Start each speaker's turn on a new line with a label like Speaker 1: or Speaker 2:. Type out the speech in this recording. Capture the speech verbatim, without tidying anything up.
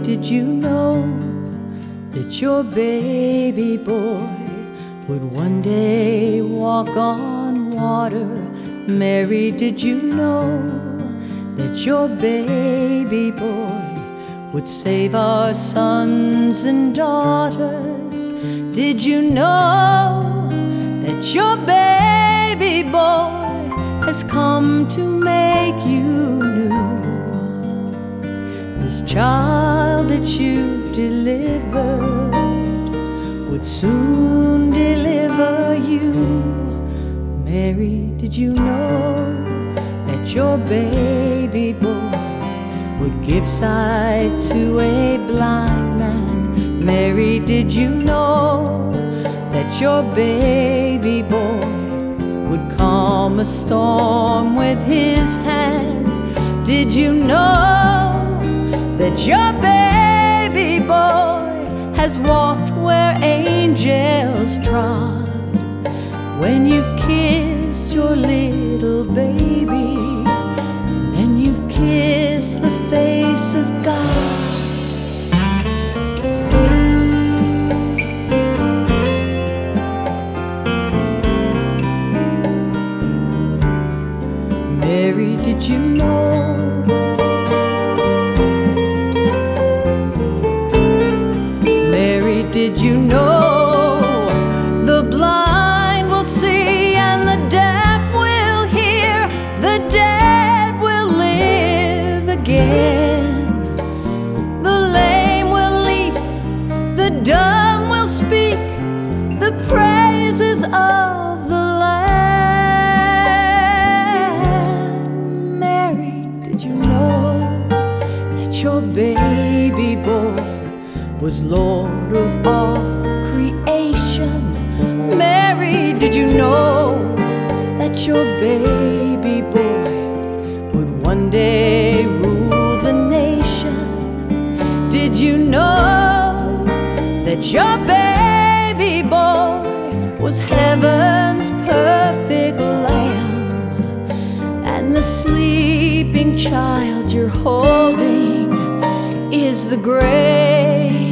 Speaker 1: did you know that your baby boy would one day walk on water? Mary, did you know that your baby boy would save our sons and daughters? Did you know that your baby boy has come to make you new? This child that you've delivered would soon deliver you. Mary, did you know that your baby boy would give sight to a blind man? Mary, did you know that your baby boy would calm a storm with his hand? Did you know that your baby boy has walked where angels trod? When you've kissed your little baby, then you've kissed the face of God. Mary, did you know Mary, did you know the blind will see and the deaf will hear, the dead will live again, the lame will leap, the dumb will speak the praises of the Lamb? Mary, did you know that your baby boy was Lord of all creation? Mary, did you know that your baby boy would one day rule the nation? Did you know that your baby boy was heaven's perfect lamb? And the sleeping child you're holding is the great